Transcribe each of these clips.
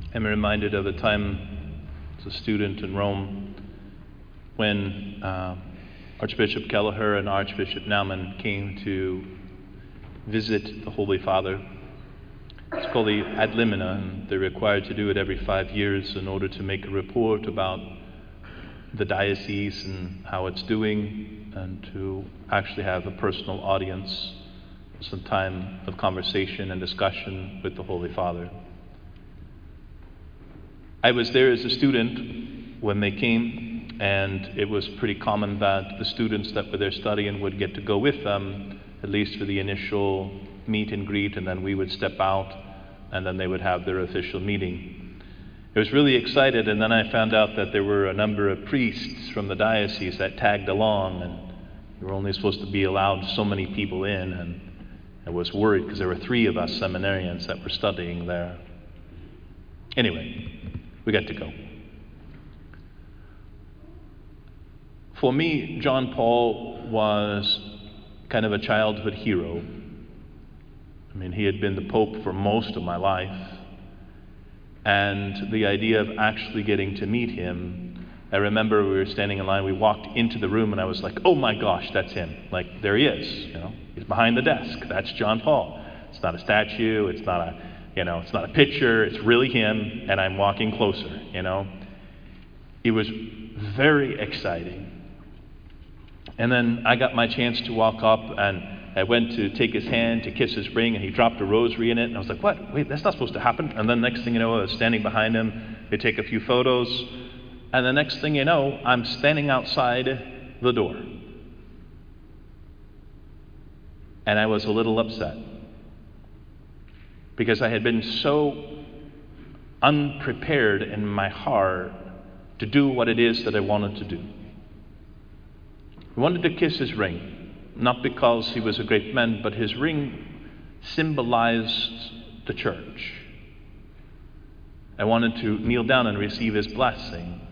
I'm reminded of a time as a student in Rome when Archbishop Kelleher and Archbishop Naumann came to visit the Holy Father. It's called the Ad Limina, and they're required to do it every 5 years in order to make a report about the diocese and how it's doing, and to actually have a personal audience, some time of conversation and discussion with the Holy Father. I was there as a student when they came, and it was pretty common that the students that were there studying would get to go with them, at least for the initial meet and greet, and then we would step out, and then they would have their official meeting. I was really excited, and then I found out that there were a number of priests from the diocese that tagged along, and we were only supposed to be allowed so many people in, and I was worried because there were 3 of us seminarians that were studying there. Anyway, we got to go. For me, John Paul was kind of a childhood hero. I mean, he had been the Pope for most of my life. And the idea of actually getting to meet him, I remember we were standing in line, we walked into the room and I was like, oh my gosh, that's him. Like, there he is, he's behind the desk. That's John Paul. It's not a statue, it's not a picture, it's really him, and I'm walking closer, It was very exciting. And then I got my chance to walk up, and I went to take his hand to kiss his ring, and he dropped a rosary in it, and I was like, what? Wait, that's not supposed to happen. And then next thing you know, I was standing behind him, they take a few photos, and the next thing you know, I'm standing outside the door. And I was a little upset, because I had been so unprepared in my heart to do what it is that I wanted to do. I wanted to kiss his ring, not because he was a great man, but his ring symbolized the church. I wanted to kneel down and receive his blessing.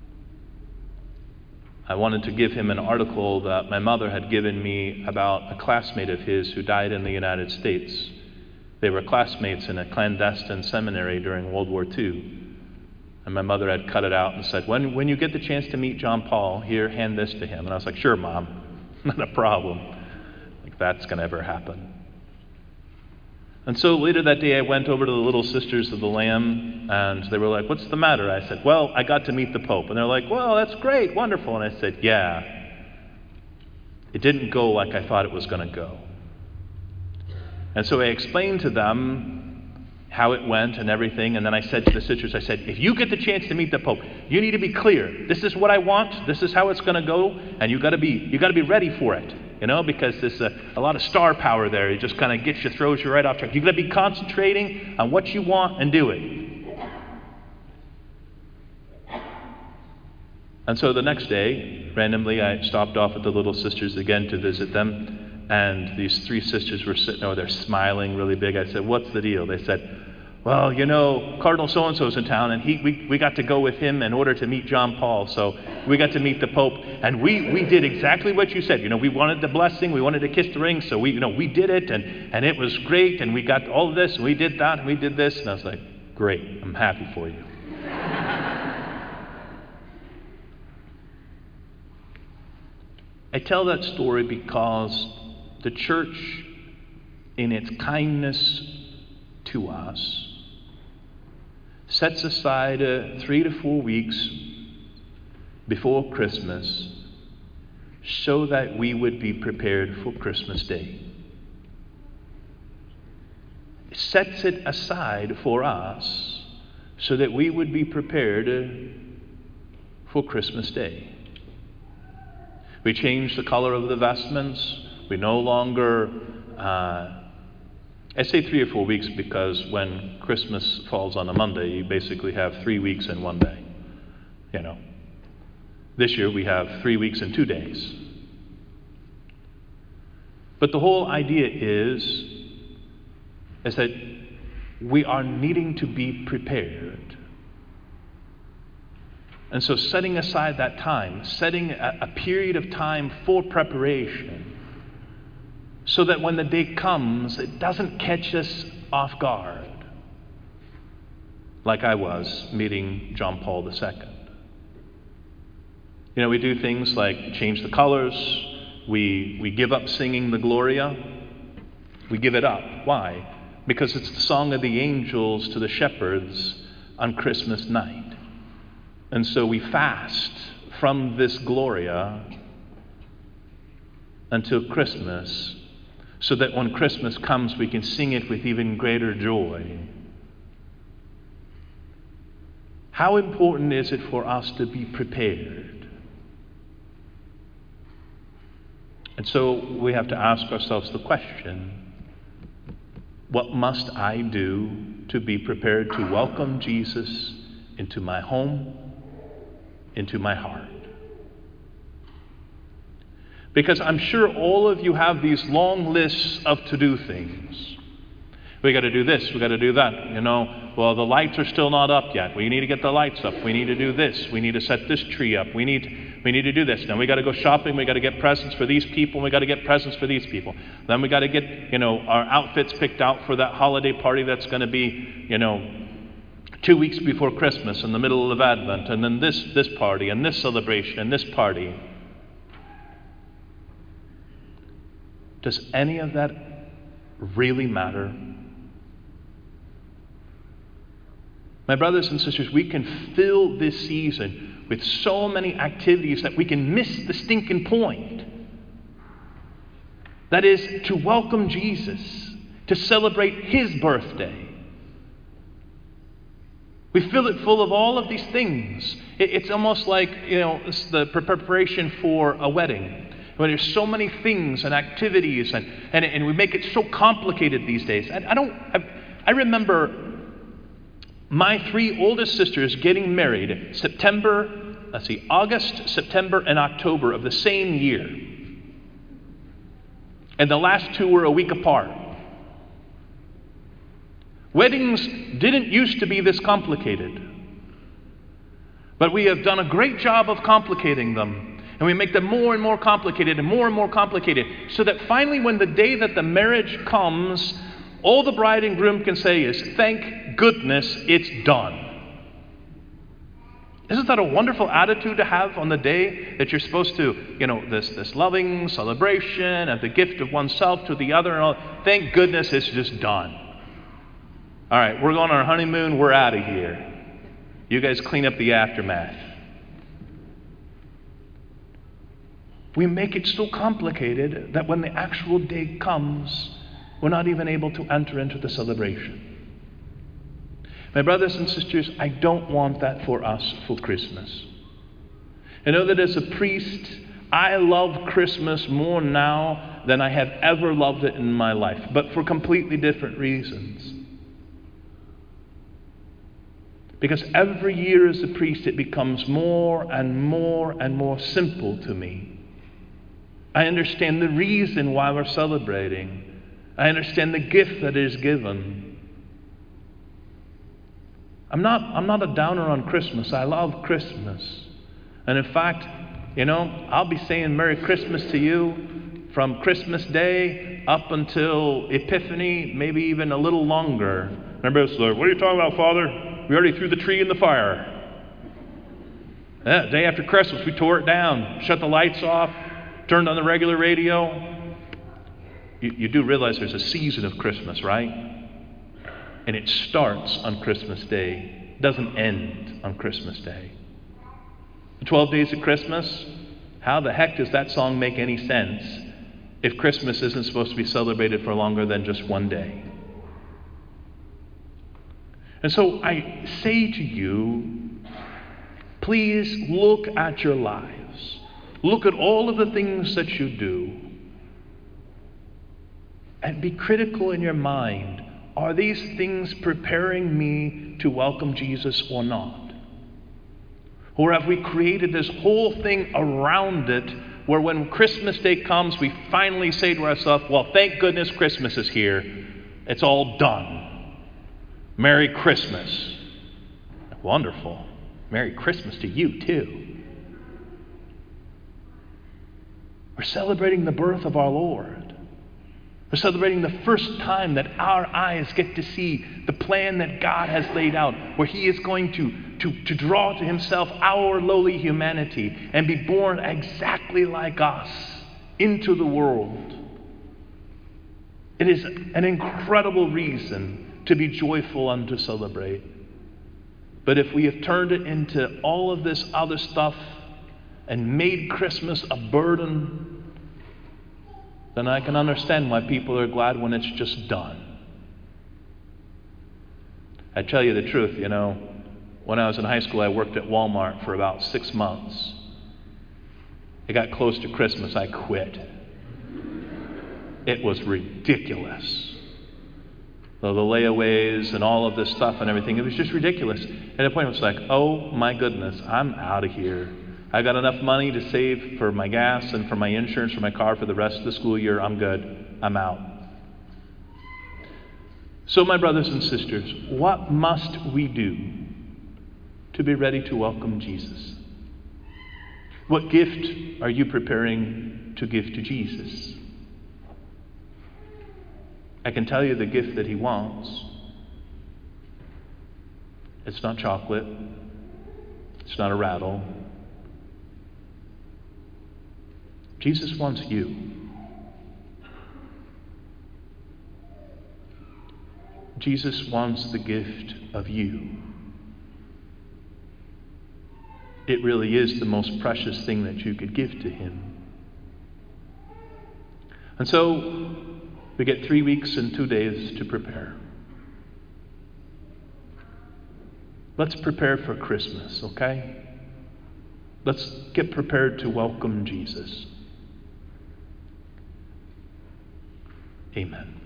I wanted to give him an article that my mother had given me about a classmate of his who died in the United States. They were classmates in a clandestine seminary during World War II. And my mother had cut it out and said, when you get the chance to meet John Paul, here, hand this to him. And I was like, sure, Mom, not a problem. Like, that's going to ever happen. And so later that day, I went over to the Little Sisters of the Lamb, and they were like, what's the matter? I said, well, I got to meet the Pope. And they're like, well, that's great, wonderful. And I said, yeah, it didn't go like I thought it was going to go. And so I explained to them how it went and everything, and then I said to the sisters, I said, if you get the chance to meet the Pope, you need to be clear. This is what I want, this is how it's going to go, and you got to be ready for it, because there's a lot of star power there. It just kind of gets you, throws you right off track. You got to be concentrating on what you want and do it. And so the next day, randomly, I stopped off at the Little Sisters again to visit them. And these 3 sisters were sitting over there smiling really big. I said, what's the deal? They said, well, Cardinal so-and-so's in town, and we got to go with him in order to meet John Paul. So we got to meet the Pope, and we did exactly what you said. We wanted the blessing, we wanted to kiss the ring, so we did it, and it was great, and we got all of this, and we did that, and we did this. And I was like, great, I'm happy for you. I tell that story because the church, in its kindness to us, sets aside 3 to 4 weeks before Christmas so that we would be prepared for Christmas Day. It sets it aside for us so that we would be prepared for Christmas Day. We change the color of the vestments. We no longer, I say 3 or 4 weeks because when Christmas falls on a Monday, you basically have 3 weeks in one day. This year we have 3 weeks and 2 days. But the whole idea is that we are needing to be prepared. And so setting aside that time, setting a period of time for preparation, so that when the day comes, it doesn't catch us off guard. like I was meeting John Paul II. You know, we do things like change the colors. We give up singing the Gloria. We give it up. Why? Because it's the song of the angels to the shepherds on Christmas night. And so we fast from this Gloria until Christmas, so that when Christmas comes, we can sing it with even greater joy. How important is it for us to be prepared? And so we have to ask ourselves the question, what must I do to be prepared to welcome Jesus into my home, into my heart? Because I'm sure all of you have these long lists of to-do things. We got to do this, we got to do that. You know, well, the lights are still not up yet. We need to get the lights up. We need to do this. We need to set this tree up. We need to do this. Now we got to go shopping. We got to get presents for these people. We got to get presents for these people. Then we got to get, our outfits picked out for that holiday party that's going to be, 2 weeks before Christmas in the middle of Advent. And then this party and this celebration and this party. Does any of that really matter? My brothers and sisters, we can fill this season with so many activities that we can miss the stinking point. That is, to welcome Jesus, to celebrate His birthday. We fill it full of all of these things. It's almost like, it's the preparation for a wedding. When there's so many things and activities, and we make it so complicated these days. I remember my 3 oldest sisters getting married August, September, and October of the same year. And the last 2 were a week apart. Weddings didn't used to be this complicated. But we have done a great job of complicating them. And we make them more and more complicated and more complicated. So that finally when the day that the marriage comes, all the bride and groom can say is, thank goodness it's done. Isn't that a wonderful attitude to have on the day that you're supposed to, this loving celebration and the gift of oneself to the other and all? Thank goodness it's just done. All right, we're going on our honeymoon. We're out of here. You guys clean up the aftermath. We make it so complicated that when the actual day comes, we're not even able to enter into the celebration. My brothers and sisters, I don't want that for us for Christmas. I know that as a priest, I love Christmas more now than I have ever loved it in my life, but for completely different reasons. Because every year as a priest, it becomes more and more simple to me. I understand the reason why we're celebrating. I understand the gift that is given. I'm not a downer on Christmas. I love Christmas. And in fact, I'll be saying Merry Christmas to you from Christmas Day up until Epiphany, maybe even a little longer. Everybody's like, what are you talking about, Father? We already threw the tree in the fire. Yeah, day after Christmas, we tore it down, shut the lights off, turned on the regular radio. You do realize there's a season of Christmas, right? And it starts on Christmas Day. It doesn't end on Christmas Day. The 12 days of Christmas, how the heck does that song make any sense if Christmas isn't supposed to be celebrated for longer than just one day? And so I say to you, please look at your lives. Look at all of the things that you do. And be critical in your mind. Are these things preparing me to welcome Jesus or not? Or have we created this whole thing around it where when Christmas Day comes, we finally say to ourselves, well, thank goodness Christmas is here. It's all done. Merry Christmas. Wonderful. Merry Christmas to you too. We're celebrating the birth of our Lord. We're celebrating the first time that our eyes get to see the plan that God has laid out, where He is going to draw to Himself our lowly humanity and be born exactly like us into the world. It is an incredible reason to be joyful and to celebrate. But if we have turned it into all of this other stuff and made Christmas a burden, then I can understand why people are glad when it's just done. I tell you the truth, when I was in high school, I worked at Walmart for about 6 months. It got close to Christmas, I quit. It was ridiculous. The layaways and all of this stuff and everything, it was just ridiculous. At a point, it was like, oh my goodness, I'm out of here. I got enough money to save for my gas and for my insurance for my car for the rest of the school year. I'm good. I'm out. So, my brothers and sisters, what must we do to be ready to welcome Jesus? What gift are you preparing to give to Jesus? I can tell you the gift that He wants. It's not chocolate. It's not a rattle. Jesus wants you. Jesus wants the gift of you. It really is the most precious thing that you could give to Him. And so, we get 3 weeks and 2 days to prepare. Let's prepare for Christmas, okay? Let's get prepared to welcome Jesus. Amen.